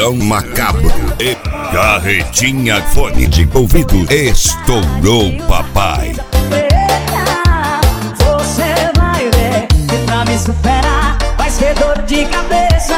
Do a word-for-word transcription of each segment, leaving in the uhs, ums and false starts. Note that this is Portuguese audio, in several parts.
Sidão Macabro e Carretinha Fone de ouvido. Estourou, papai. Você vai ver que pra me superar vai ser dor de cabeça.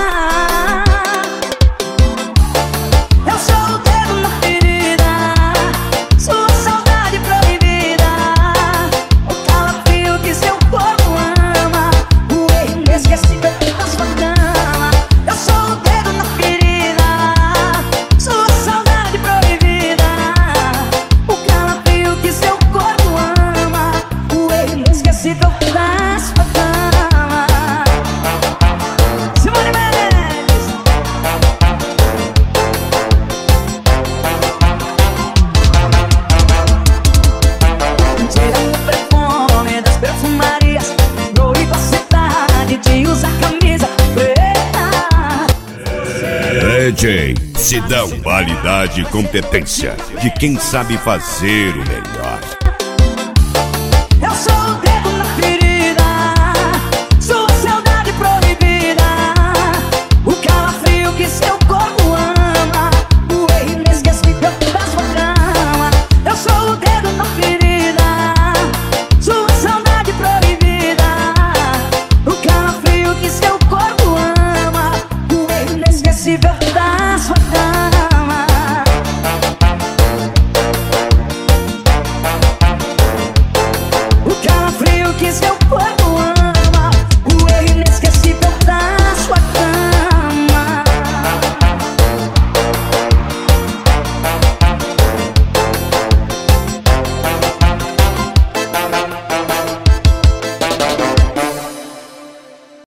Eu sou o dedo na ferida, sua saudade proibida, o calafrio que seu corpo ama, o erro inesquecível da sua cama. Eu sou o dedo na ferida, sua saudade proibida, o calafrio que seu corpo ama, o erro inesquecível da sua cama. Simone Mendes. Tirando o perfume das perfumarias, proíba a cidade de usar camisa preta. D J Sidão, qualidade e competência de quem sabe fazer o melhor.